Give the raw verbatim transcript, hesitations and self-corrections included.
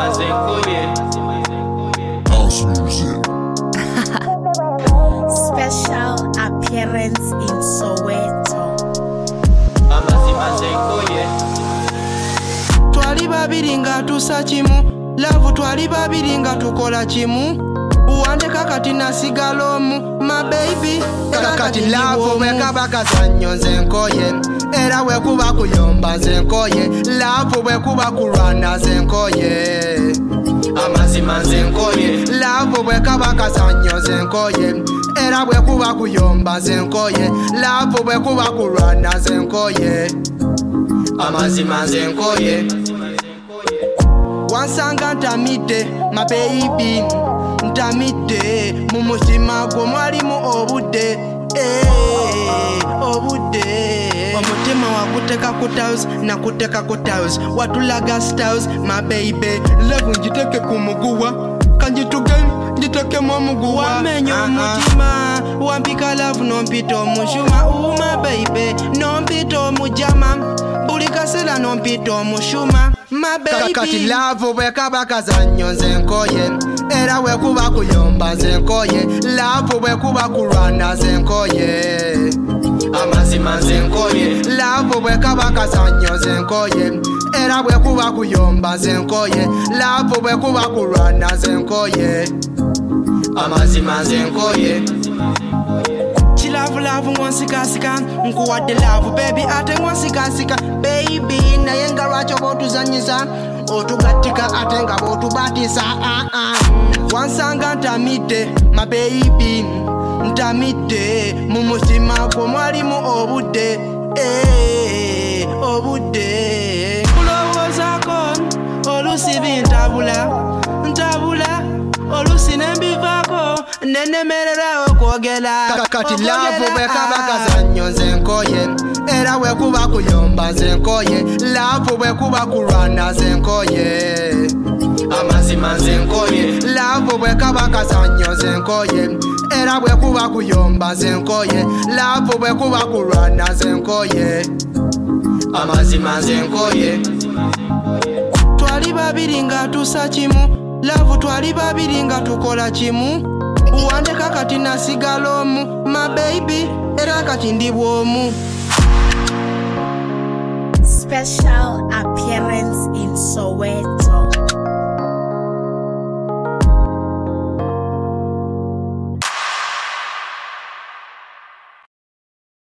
House music. Special appearance in Soweto. Twali babiri nga tusa kimu, love twali babiri nga tukola kimu. Uwandeka kati nasigala omu, my baby. Kakati love bwekaba kazannyo nze nkoye, era bwekuba kuyomba nze nkoye, love bwekuba kulwana nze nkoye. Amazima nze nkoye, love bwekaba kazannyo nze nkoye, era bwekuba kuyomba nze nkoye, love bwekuba kulwana nze nkoye. Amazima nze nkoye. Wansanga ntamidde my baby, ntamidde mu mutima gwo mwalimu obudde, eh, obudde. Omutima wakuteka ku toes, nakuteka ku toes, watulaga styles my baby. Love njiteke ku muguwa, kanjituge njitekemu omuguwa. Wamenya omutima, wampika love nompita omushuma. Ooh my baby, nompita omujama, buli kaseera nompita omushuma. My baby. Kakati love bwekaba kazannyo nze nkoye, era bwekuba kuyomba nze nkoye, love bwekuba kulwana nze nkoye. Amazima nze nkoye, love bwekaba kazannyo nze nkoye, era bwekuba kuyomba nze nkoye, love bwekuba kulwana nze nkoye. Amazima nze nkoye. Love love ngonsikasika, nkuwadde love baby ate ngonsikasika baby, naye nga lwaki oba otuzanyisa otugattika ate nga bw'otubatisa. ah, ah. Wansanga ntamidde my baby, ntamidde mu mutima gwo mwalimu obudde, eh, obudde. Kulowoozaako olusi bintabula, ntabula olusi nembivaako, nenemerera okwogera. Kakati love bwekaba kazannyo nze nkoye, era bwekuba kuyomba nze nkoye, love bwekuba kulwana nze nkoye. Amazima nze nkoye, love bwekaba kazannyo nze nkoye, era bwekuba kuyomba nze nkoye, love bwekuba kulwana nze nkoye. Amazima nze nkoye. Twali babiri nga tusa kimu, love twali babiri nga tukola kimu. Uwandeka kati nasigala omu, my baby, era kati ndi bwomu. Special appearance in Soweto.